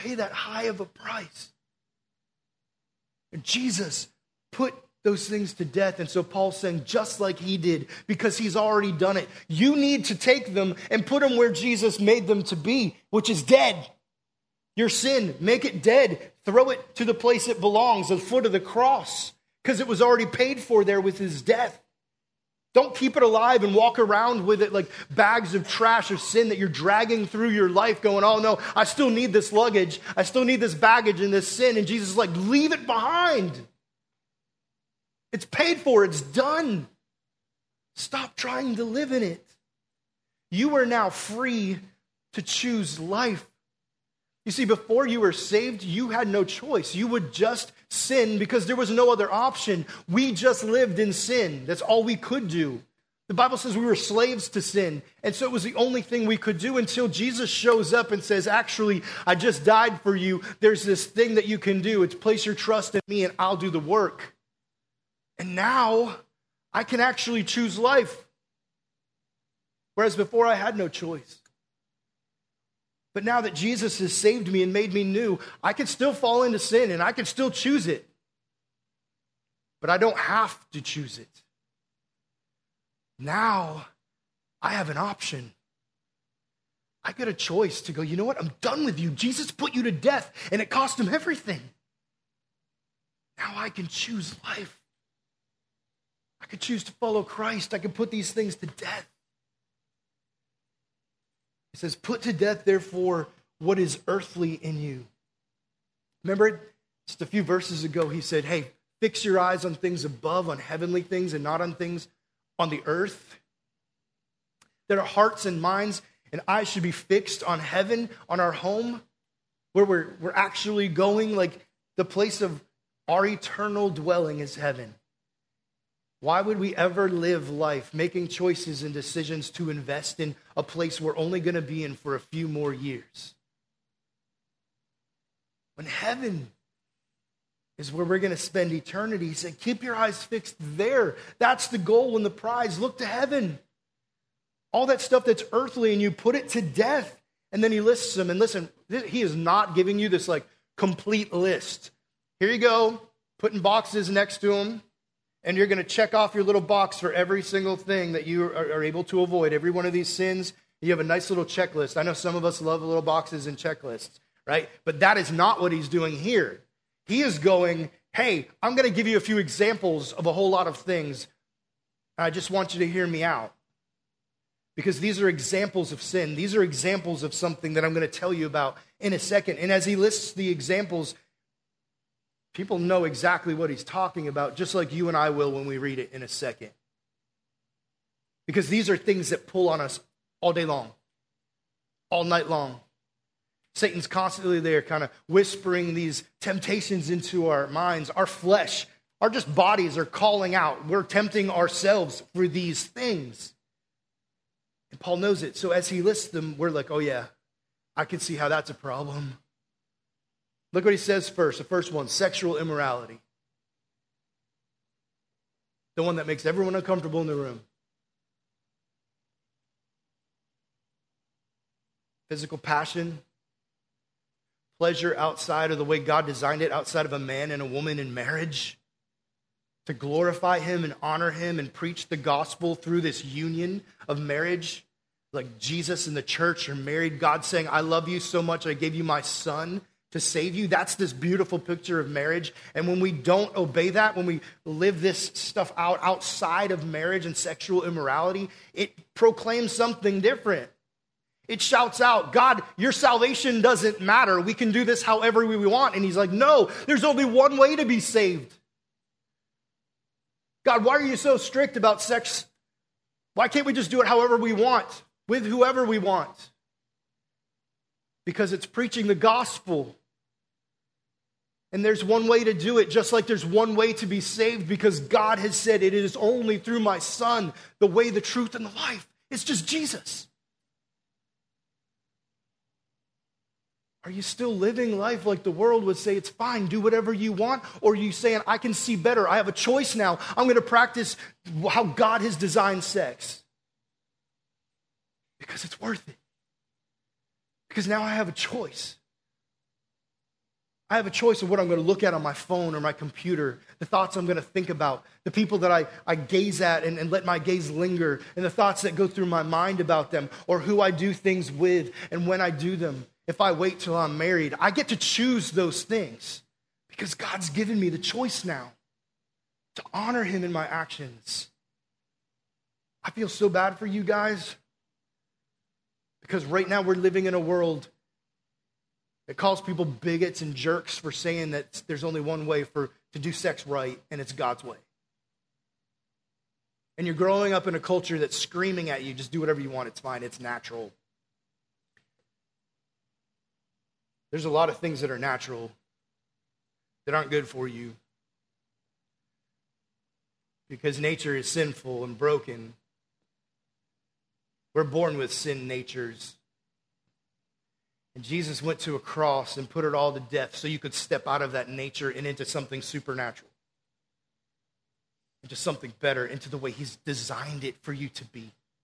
pay that high of a price. And Jesus put those things to death. And so Paul's saying, just like he did, because he's already done it, you need to take them and put them where Jesus made them to be, which is dead. Your sin, make it dead. Throw it to the place it belongs, the foot of the cross, because it was already paid for there with his death. Don't keep it alive and walk around with it like bags of trash of sin that you're dragging through your life going, oh no, I still need this luggage. I still need this baggage and this sin. And Jesus is like, leave it behind. It's paid for. It's done. Stop trying to live in it. You are now free to choose life. You see, before you were saved, you had no choice. You would just sin because there was no other option. We just lived in sin. That's all we could do. The Bible says we were slaves to sin. And so it was the only thing we could do until Jesus shows up and says, actually, I just died for you. There's this thing that you can do. It's place your trust in me and I'll do the work. And now I can actually choose life. Whereas before I had no choice. But now that Jesus has saved me and made me new, I can still fall into sin and I can still choose it. But I don't have to choose it. Now I have an option. I get a choice to go, you know what? I'm done with you. Jesus put you to death and it cost him everything. Now I can choose life. I could choose to follow Christ. I can put these things to death. He says, put to death, therefore, what is earthly in you. Remember, just a few verses ago, he said, hey, fix your eyes on things above, on heavenly things, and not on things on the earth. That our hearts and minds and eyes should be fixed on heaven, on our home, where we're actually going, like the place of our eternal dwelling is heaven. Why would we ever live life making choices and decisions to invest in a place we're only going to be in for a few more years? When heaven is where we're going to spend eternity, he said, keep your eyes fixed there. That's the goal and the prize. Look to heaven. All that stuff that's earthly and you put it to death. And then he lists them. And listen, he is not giving you this like complete list. Here you go, putting boxes next to him. And you're going to check off your little box for every single thing that you are able to avoid. Every one of these sins, you have a nice little checklist. I know some of us love little boxes and checklists, right? But that is not what he's doing here. He is going, hey, I'm going to give you a few examples of a whole lot of things. I just want you to hear me out. Because these are examples of sin. These are examples of something that I'm going to tell you about in a second. And as he lists the examples, people know exactly what he's talking about, just like you and I will when we read it in a second. Because these are things that pull on us all day long, all night long. Satan's constantly there kind of whispering these temptations into our minds. Our flesh, our just bodies are calling out. We're tempting ourselves for these things. And Paul knows it. So as he lists them, we're like, oh yeah, I can see how that's a problem. Look what he says first. The first one, sexual immorality. The one that makes everyone uncomfortable in the room. Physical passion. Pleasure outside of the way God designed it, outside of a man and a woman in marriage. To glorify him and honor him and preach the gospel through this union of marriage. Like Jesus and the church are married. God saying, I love you so much, I gave you my son to save you. That's this beautiful picture of marriage. And when we don't obey that, when we live this stuff out outside of marriage and sexual immorality, it proclaims something different. It shouts out, God, your salvation doesn't matter. We can do this however we want. And he's like, no, there's only one way to be saved. God, why are you so strict about sex? Why can't we just do it however we want, with whoever we want? Because it's preaching the gospel. And there's one way to do it, just like there's one way to be saved, because God has said it is only through my son, the way, the truth, and the life. It's just Jesus. Are you still living life like the world would say it's fine, do whatever you want? Or are you saying, I can see better, I have a choice now, I'm going to practice how God has designed sex? Because it's worth it. Because now I have a choice. I have a choice of what I'm going to look at on my phone or my computer, the thoughts I'm going to think about, the people that I gaze at and let my gaze linger, and the thoughts that go through my mind about them, or who I do things with and when I do them. If I wait till I'm married, I get to choose those things because God's given me the choice now to honor him in my actions. I feel so bad for you guys because right now we're living in a world that calls people bigots and jerks for saying that there's only one way to do sex right, and it's God's way. And you're growing up in a culture that's screaming at you, just do whatever you want, it's fine, it's natural. There's a lot of things that are natural that aren't good for you because nature is sinful and broken. We're born with sin natures. And Jesus went to a cross and put it all to death so you could step out of that nature and into something supernatural, into something better, into the way he's designed it for you to be.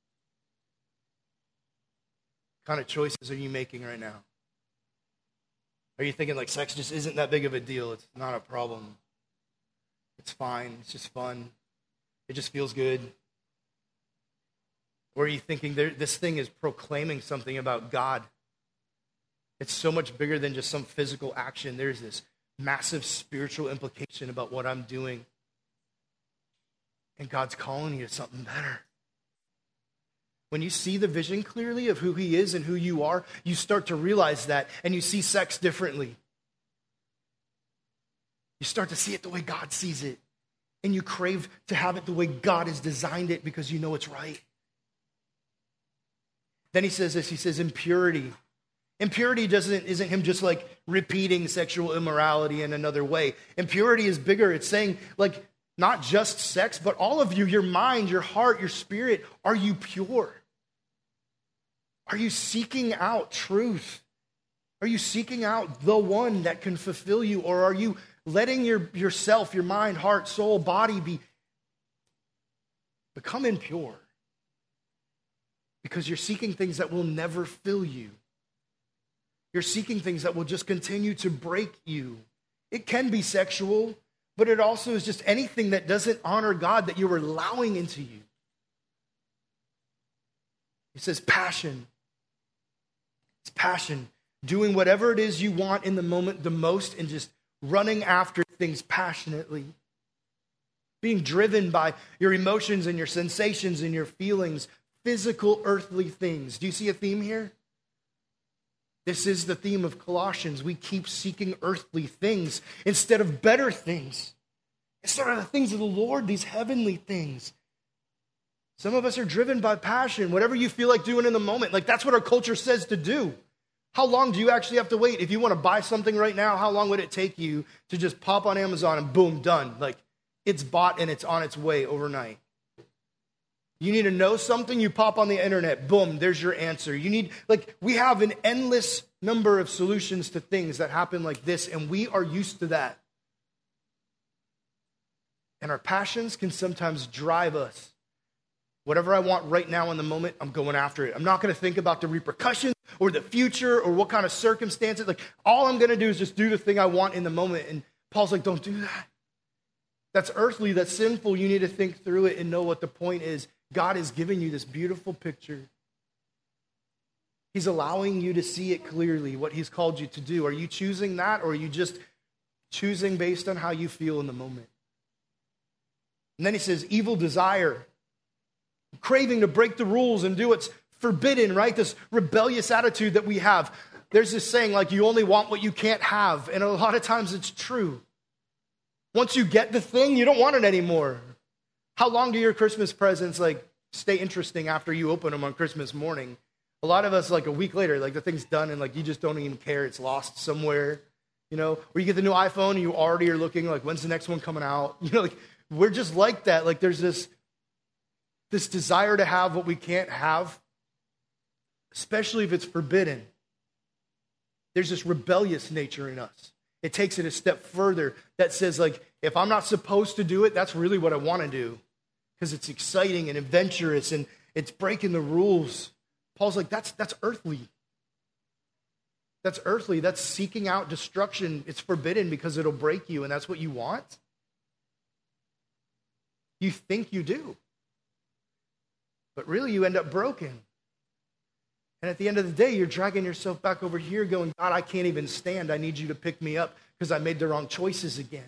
What kind of choices are you making right now? Are you thinking like sex just isn't that big of a deal? It's not a problem. It's fine. It's just fun. It just feels good. Or are you thinking this thing is proclaiming something about God? It's so much bigger than just some physical action. There's this massive spiritual implication about what I'm doing. And God's calling you to something better. When you see the vision clearly of who he is and who you are, you start to realize that, and you see sex differently. You start to see it the way God sees it. And you crave to have it the way God has designed it because you know it's right. Then he says this, he says impurity. Impurity isn't him just like repeating sexual immorality in another way. Impurity is bigger. It's saying like not just sex, but all of you, your mind, your heart, your spirit, are you pure? Are you seeking out truth? Are you seeking out the one that can fulfill you? Or are you letting yourself, your mind, heart, soul, body become impure? Because you're seeking things that will never fill you. You're seeking things that will just continue to break you. It can be sexual, but it also is just anything that doesn't honor God that you're allowing into you. He says passion. It's passion. Doing whatever it is you want in the moment the most and just running after things passionately. Being driven by your emotions and your sensations and your feelings, physical, earthly things. Do you see a theme here? This is the theme of Colossians. We keep seeking earthly things instead of better things. Instead of the things of the Lord, these heavenly things. Some of us are driven by passion, whatever you feel like doing in the moment. Like that's what our culture says to do. How long do you actually have to wait? If you want to buy something right now, how long would it take you to just pop on Amazon and boom, done? Like it's bought and it's on its way overnight. You need to know something, you pop on the internet, boom, there's your answer. We have an endless number of solutions to things that happen like this, and we are used to that. And our passions can sometimes drive us. Whatever I want right now in the moment, I'm going after it. I'm not going to think about the repercussions or the future or what kind of circumstances. Like all I'm going to do is just do the thing I want in the moment. And Paul's like, don't do that. That's earthly, that's sinful. You need to think through it and know what the point is. God is giving you this beautiful picture. He's allowing you to see it clearly, what he's called you to do. Are you choosing that, or are you just choosing based on how you feel in the moment? And then he says, evil desire, craving to break the rules and do what's forbidden, right? This rebellious attitude that we have. There's this saying, like, you only want what you can't have. And a lot of times it's true. Once you get the thing, you don't want it anymore. How long do your Christmas presents stay interesting after you open them on Christmas morning? A lot of us, a week later, the thing's done and you just don't even care. It's lost somewhere, Or you get the new iPhone and you already are looking when's the next one coming out? We're just like that. There's this desire to have what we can't have, especially if it's forbidden. There's this rebellious nature in us. It takes it a step further that says, if I'm not supposed to do it, that's really what I want to do because it's exciting and adventurous and it's breaking the rules. Paul's like, that's earthly. That's earthly. That's seeking out destruction. It's forbidden because it'll break you, and that's what you want. You think you do. But really, you end up broken. And at the end of the day, you're dragging yourself back over here going, God, I can't even stand. I need you to pick me up because I made the wrong choices again.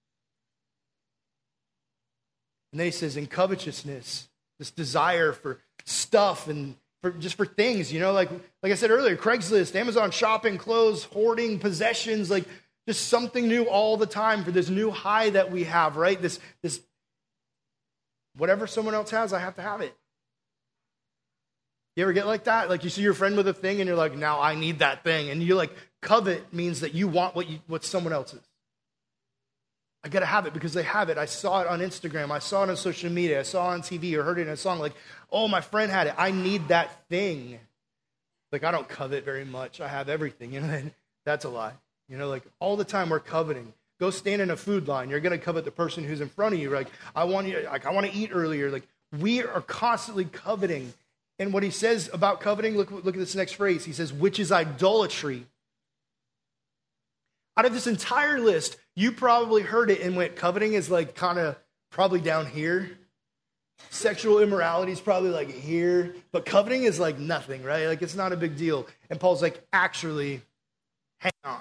And then he says, in covetousness, this desire for stuff and for things, like I said earlier, Craigslist, Amazon shopping, clothes, hoarding, possessions, like just something new all the time for this new high that we have, right? This whatever someone else has, I have to have it. You ever get like that? Like you see your friend with a thing and you're like, now I need that thing. And you're like, covet means that you want what someone else's. I got to have it because they have it. I saw it on Instagram. I saw it on social media. I saw it on TV or heard it in a song. Like, oh, my friend had it. I need that thing. Like, I don't covet very much. I have everything. And that's a lie. Like all the time we're coveting. Go stand in a food line. You're going to covet the person who's in front of you. Like, I want to eat earlier. Like, we are constantly coveting. And what he says about coveting, look at this next phrase. He says, which is idolatry. Out of this entire list, you probably heard it and went, coveting is like kind of probably down here. Sexual immorality is probably like here. But coveting is like nothing, right? Like it's not a big deal. And Paul's like, actually, hang on.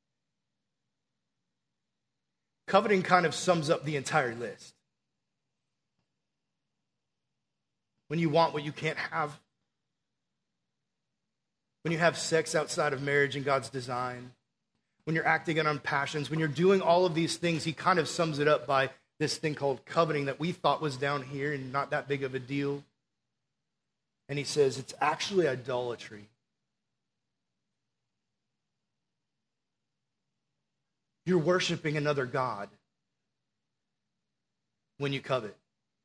Coveting kind of sums up the entire list. When you want what you can't have. When you have sex outside of marriage and God's design. When you're acting on passions, when you're doing all of these things, he kind of sums it up by this thing called coveting that we thought was down here and not that big of a deal. And he says it's actually idolatry. You're worshiping another god when you covet.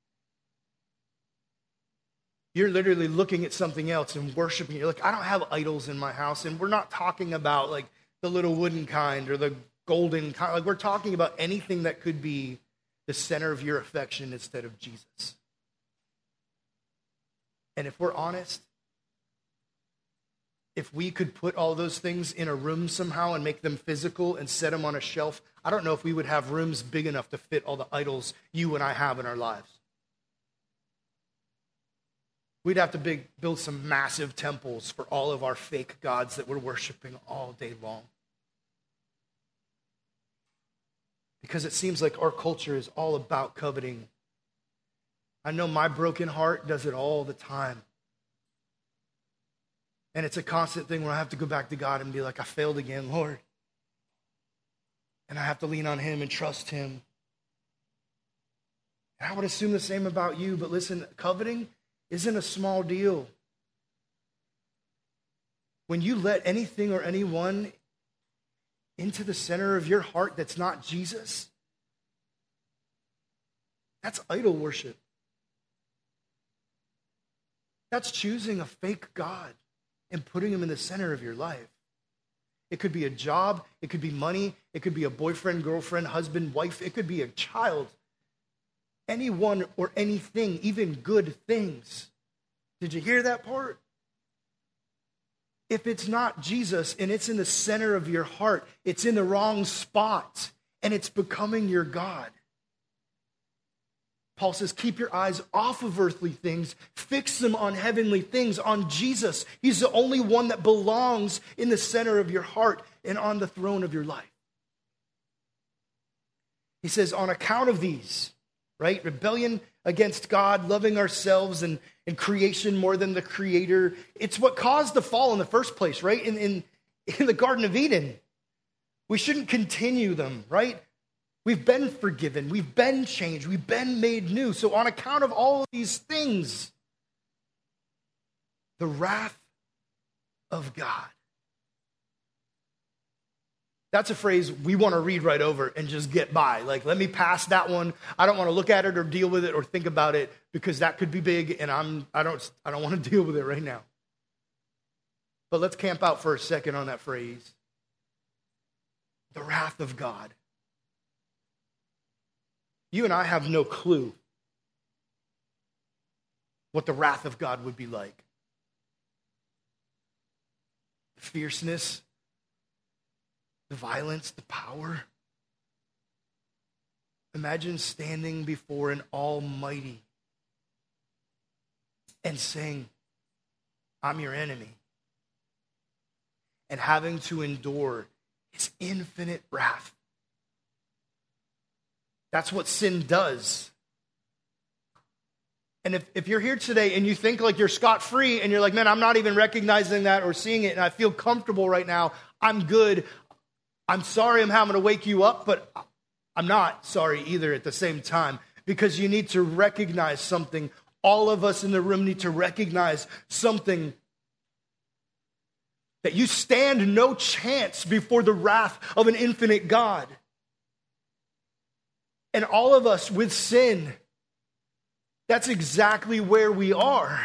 You're literally looking at something else and worshiping. You're like, I don't have idols in my house. And we're not talking about like the little wooden kind or the golden kind. Like we're talking about anything that could be the center of your affection instead of Jesus. And if we're honest, if we could put all those things in a room somehow and make them physical and set them on a shelf, I don't know if we would have rooms big enough to fit all the idols you and I have in our lives. We'd have to build some massive temples for all of our fake gods that we're worshiping all day long. Because it seems like our culture is all about coveting. I know my broken heart does it all the time. And it's a constant thing where I have to go back to God and be like, I failed again, Lord. And I have to lean on him and trust him. And I would assume the same about you, but listen, coveting isn't a small deal. When you let anything or anyone into the center of your heart that's not Jesus, that's idol worship. That's choosing a fake God and putting him in the center of your life. It could be a job, it could be money, it could be a boyfriend, girlfriend, husband, wife, it could be a child. Anyone or anything, even good things. Did you hear that part? If it's not Jesus and it's in the center of your heart, it's in the wrong spot and it's becoming your God. Paul says, keep your eyes off of earthly things, fix them on heavenly things, on Jesus. He's the only one that belongs in the center of your heart and on the throne of your life. He says, on account of these, right? Rebellion against God, loving ourselves and creation more than the Creator. It's what caused the fall in the first place, right? In the Garden of Eden. We shouldn't continue them, right? We've been forgiven. We've been changed. We've been made new. So on account of all of these things, the wrath of God. That's a phrase we want to read right over and just get by. Like, let me pass that one. I don't want to look at it or deal with it or think about it because that could be big and I don't want to deal with it right now. But let's camp out for a second on that phrase. The wrath of God. You and I have no clue what the wrath of God would be like. The fierceness the violence, the power. Imagine standing before an almighty and saying, I'm your enemy, and having to endure his infinite wrath. That's what sin does. And if you're here today and you think like you're scot-free and you're like, man, I'm not even recognizing that or seeing it and I feel comfortable right now, I'm good. I'm sorry I'm having to wake you up, but I'm not sorry either at the same time, because you need to recognize something. All of us in the room need to recognize something, that you stand no chance before the wrath of an infinite God. And all of us with sin, that's exactly where we are.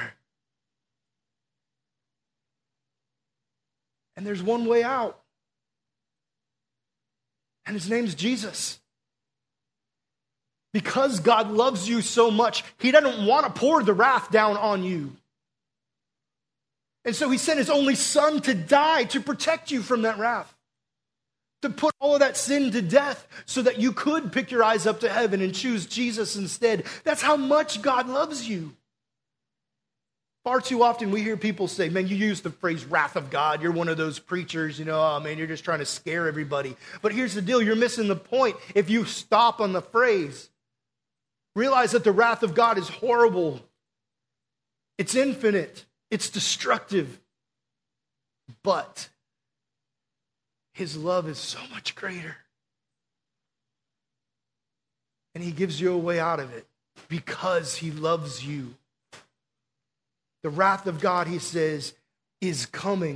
And there's one way out. And his name's Jesus. Because God loves you so much, he doesn't want to pour the wrath down on you. And so he sent his only son to die to protect you from that wrath. To put all of that sin to death so that you could pick your eyes up to heaven and choose Jesus instead. That's how much God loves you. Far too often we hear people say, man, you use the phrase wrath of God. You're one of those preachers, oh man, you're just trying to scare everybody. But here's the deal, you're missing the point if you stop on the phrase. Realize that the wrath of God is horrible. It's infinite. It's destructive. But his love is so much greater. And he gives you a way out of it because he loves you. The wrath of God, he says, is coming.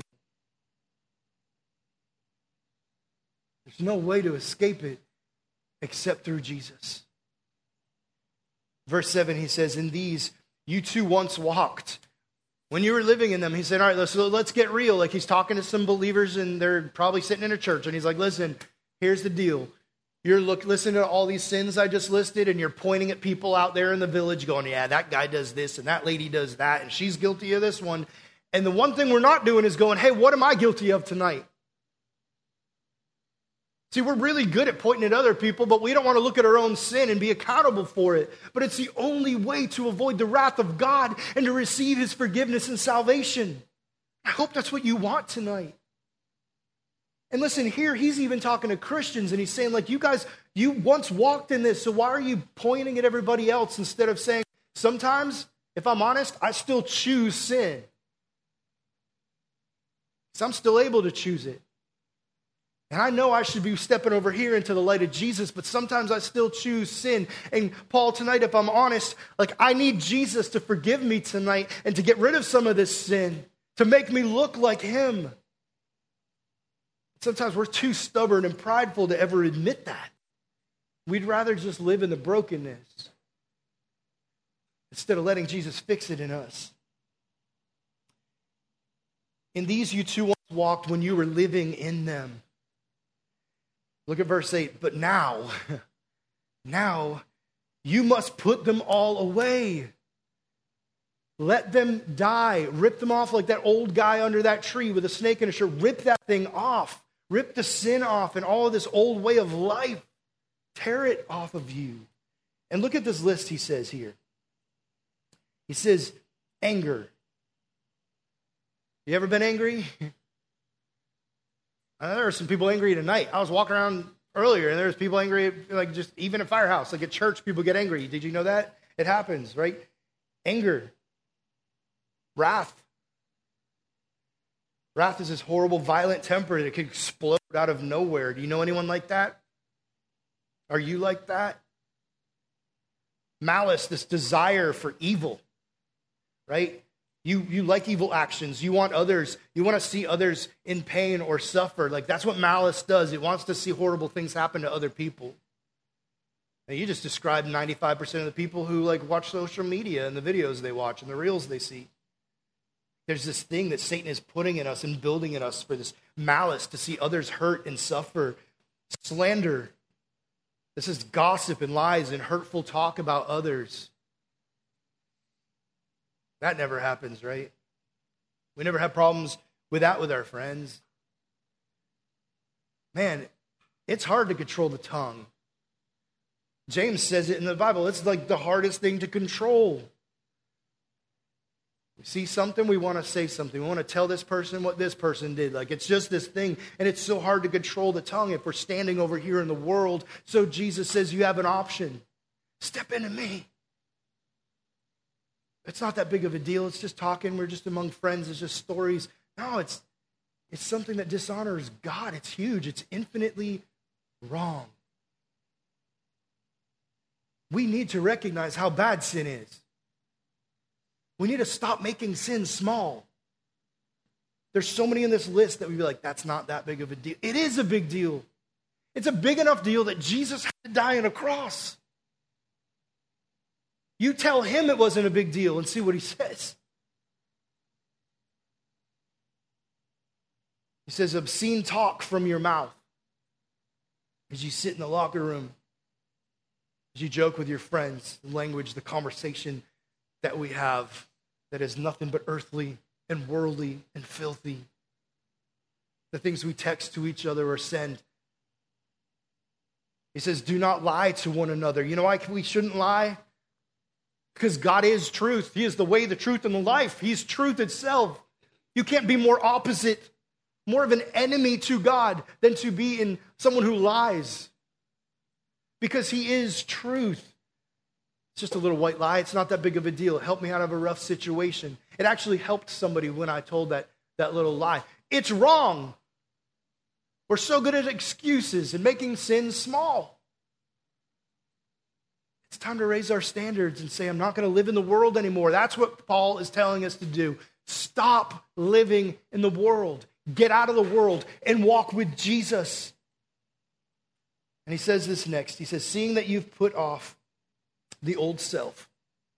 There's no way to escape it except through Jesus. Verse 7, he says, in these you too once walked. When you were living in them, he said, all right, let's get real. Like he's talking to some believers and they're probably sitting in a church. And he's like, listen, here's the deal. You're listening to all these sins I just listed and you're pointing at people out there in the village going, yeah, that guy does this and that lady does that and she's guilty of this one. And the one thing we're not doing is going, hey, what am I guilty of tonight? See, we're really good at pointing at other people, but we don't want to look at our own sin and be accountable for it. But it's the only way to avoid the wrath of God and to receive his forgiveness and salvation. I hope that's what you want tonight. And listen, here he's even talking to Christians and he's saying, like, you guys, you once walked in this, so why are you pointing at everybody else instead of saying, sometimes, if I'm honest, I still choose sin. So I'm still able to choose it. And I know I should be stepping over here into the light of Jesus, but sometimes I still choose sin. And Paul, tonight, if I'm honest, like I need Jesus to forgive me tonight and to get rid of some of this sin, to make me look like him. Sometimes we're too stubborn and prideful to ever admit that. We'd rather just live in the brokenness instead of letting Jesus fix it in us. In these you too once walked when you were living in them. Look at verse 8. But now you must put them all away. Let them die. Rip them off like that old guy under that tree with a snake in his shirt. Rip that thing off. Rip the sin off and all of this old way of life. Tear it off of you. And look at this list he says here. He says, anger. You ever been angry? There are some people angry tonight. I was walking around earlier and there's people angry, like just even at Firehouse, like at church, people get angry. Did you know that? It happens, right? Anger. Wrath. Wrath is this horrible, violent temper that can explode out of nowhere. Do you know anyone like that? Are you like that? Malice, this desire for evil, right? You like evil actions. You want to see others in pain or suffer. Like that's what malice does. It wants to see horrible things happen to other people. And you just described 95% of the people who like watch social media and the videos they watch and the reels they see. There's this thing that Satan is putting in us and building in us for this malice to see others hurt and suffer. Slander. This is gossip and lies and hurtful talk about others. That never happens, right? We never have problems with that with our friends. man, it's hard to control the tongue. James says it in the Bible. It's like the hardest thing to control. We see something, we want to say something. We want to tell this person what this person did. Like, it's just this thing. And it's so hard to control the tongue if we're standing over here in the world. So Jesus says, you have an option. Step into me. It's not that big of a deal. It's just talking. We're just among friends. It's just stories. No, it's something that dishonors God. It's huge. It's infinitely wrong. We need to recognize how bad sin is. We need to stop making sin small. There's so many in this list that we'd be like, that's not that big of a deal. It is a big deal. It's a big enough deal that Jesus had to die on a cross. You tell him it wasn't a big deal and see what he says. He says, obscene talk from your mouth as you sit in the locker room, as you joke with your friends, the language, the conversation that we have that is nothing but earthly and worldly and filthy. The things we text to each other or send. He says, do not lie to one another. You know why we shouldn't lie? Because God is truth. He is the way, the truth, and the life. He's truth itself. You can't be more opposite, more of an enemy to God than to be in someone who lies. Because he is truth. It's just a little white lie. It's not that big of a deal. It helped me out of a rough situation. It actually helped somebody when I told that little lie. It's wrong. We're so good at excuses and making sins small. It's time to raise our standards and say, I'm not going to live in the world anymore. That's what Paul is telling us to do. Stop living in the world. Get out of the world and walk with Jesus. And he says this next. He says, seeing that you've put off the old self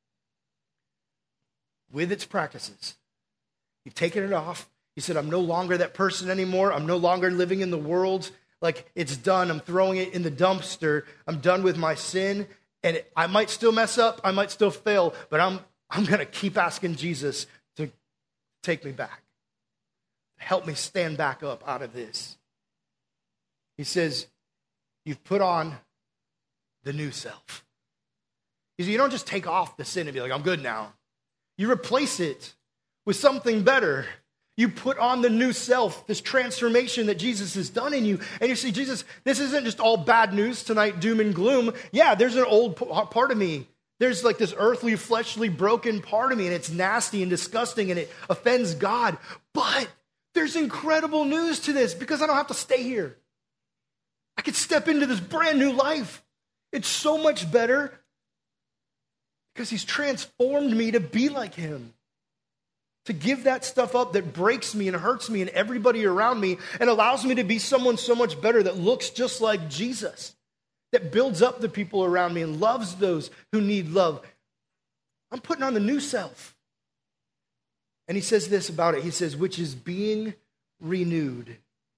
with its practices. You've taken it off. He said, I'm no longer that person anymore. I'm no longer living in the world. Like, it's done. I'm throwing it in the dumpster. I'm done with my sin. And I might still mess up. I might still fail. But I'm going to keep asking Jesus to take me back. Help me stand back up out of this. He says, you've put on the new self. You don't just take off the sin and be like, I'm good now. You replace it with something better. You put on the new self, this transformation that Jesus has done in you. And you see, Jesus, this isn't just all bad news tonight, doom and gloom. Yeah, there's an old part of me. There's like this earthly, fleshly, broken part of me, and it's nasty and disgusting, and it offends God. But there's incredible news to this because I don't have to stay here. I could step into this brand new life. It's so much better because he's transformed me to be like him. To give that stuff up that breaks me and hurts me and everybody around me and allows me to be someone so much better that looks just like Jesus. That builds up the people around me and loves those who need love. I'm putting on the new self. And he says this about it. He says, which is being renewed.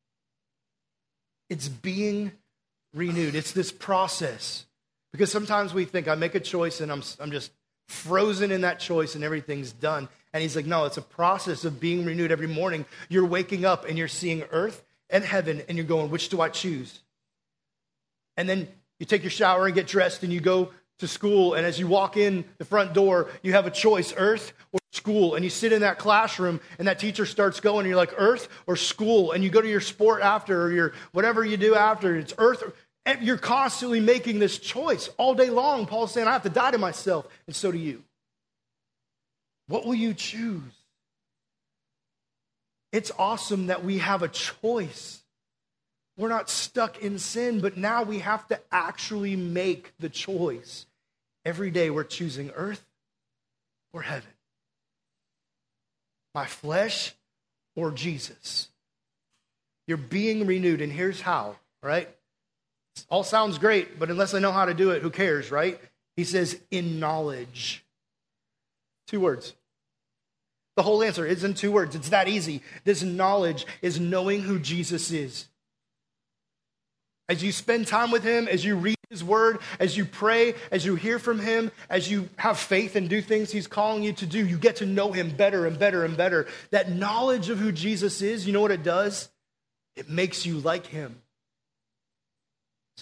It's being renewed. It's this process. Because sometimes we think I make a choice and I'm just frozen in that choice and everything's done. And he's like, no, it's a process of being renewed every morning. You're waking up and you're seeing earth and heaven and you're going, which do I choose? And then you take your shower and get dressed and you go to school. And as you walk in the front door, you have a choice, earth or school. And you sit in that classroom and that teacher starts going and you're like, earth or school. And you go to your sport after or your whatever you do after. It's earth. And you're constantly making this choice all day long. Paul's saying, I have to die to myself. And so do you. What will you choose? It's awesome that we have a choice. We're not stuck in sin, but now we have to actually make the choice. Every day we're choosing earth or heaven. My flesh or Jesus. You're being renewed, and here's how, right? It all sounds great, but unless I know how to do it, who cares, right? He says, in knowledge. 2 words. The whole answer is in 2 words. It's that easy. This knowledge is knowing who Jesus is. As you spend time with him, as you read his word, as you pray, as you hear from him, as you have faith and do things he's calling you to do, you get to know him better and better and better. That knowledge of who Jesus is, you know what it does? It makes you like him.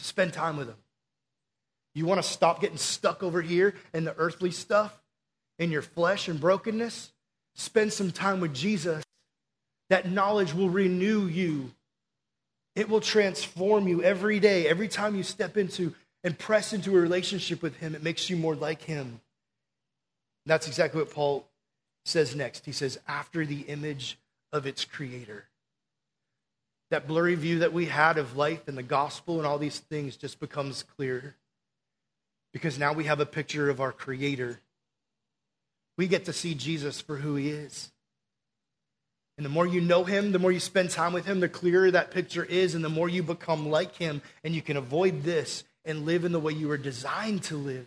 Spend time with him. You want to stop getting stuck over here in the earthly stuff, in your flesh and brokenness? Spend some time with Jesus. That knowledge will renew you. It will transform you every day. Every time you step into and press into a relationship with him, it makes you more like him. That's exactly what Paul says next. He says, after the image of its creator. That blurry view that we had of life and the gospel and all these things just becomes clearer. Because now we have a picture of our creator. We get to see Jesus for who he is. And the more you know him, the more you spend time with him, the clearer that picture is, and the more you become like him, and you can avoid this and live in the way you were designed to live.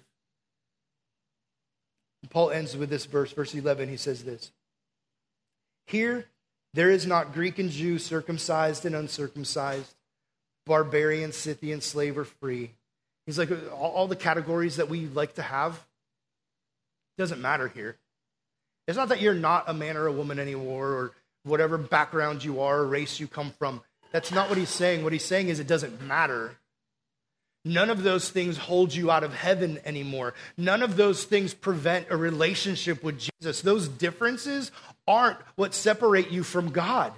And Paul ends with this verse 11. He says this: here, there is not Greek and Jew, circumcised and uncircumcised, barbarian, Scythian, slave or free. He's like, all the categories that we like to have, doesn't matter here. It's not that you're not a man or a woman anymore, or whatever background you are, or race you come from. That's not what he's saying. What he's saying is it doesn't matter. None of those things hold you out of heaven anymore. None of those things prevent a relationship with Jesus. Those differences aren't what separate you from God.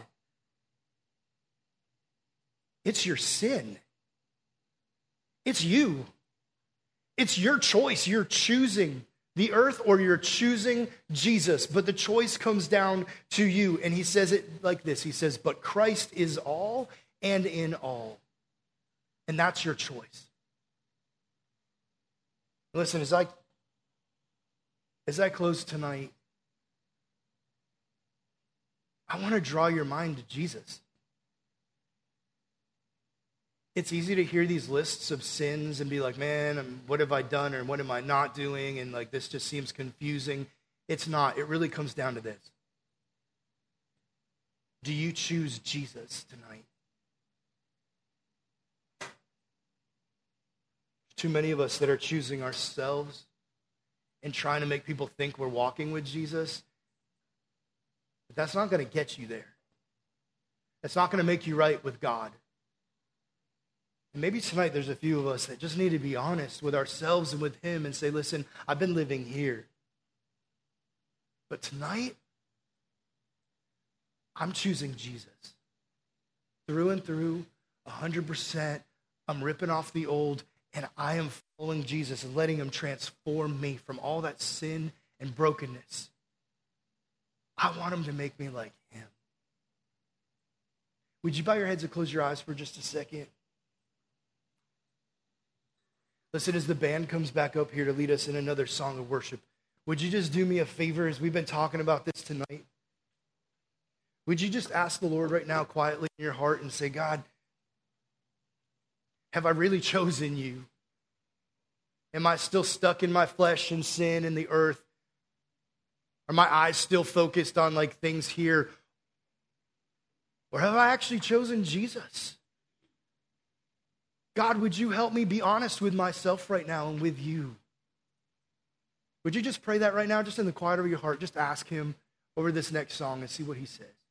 It's your sin. It's you. It's your choice. You're choosing the earth or you're choosing Jesus. But the choice comes down to you. And he says it like this. He says, but Christ is all and in all. And that's your choice. Listen, as I close tonight, I want to draw your mind to Jesus. It's easy to hear these lists of sins and be like, man, what have I done or what am I not doing? And like, this just seems confusing. It's not. It really comes down to this. Do you choose Jesus tonight? Too many of us that are choosing ourselves and trying to make people think we're walking with Jesus. But that's not going to get you there. That's not going to make you right with God. And maybe tonight there's a few of us that just need to be honest with ourselves and with him and say, listen, I've been living here. But tonight, I'm choosing Jesus. Through and through, 100%. I'm ripping off the old, and I am following Jesus and letting him transform me from all that sin and brokenness. I want him to make me like him. Would you bow your heads and close your eyes for just a second? Listen, as the band comes back up here to lead us in another song of worship, would you just do me a favor as we've been talking about this tonight? Would you just ask the Lord right now quietly in your heart and say, God, have I really chosen you? Am I still stuck in my flesh and sin and the earth? Are my eyes still focused on like things here? Or have I actually chosen Jesus? God, would you help me be honest with myself right now and with you? Would you just pray that right now, just in the quiet of your heart? Just ask him over this next song and see what he says.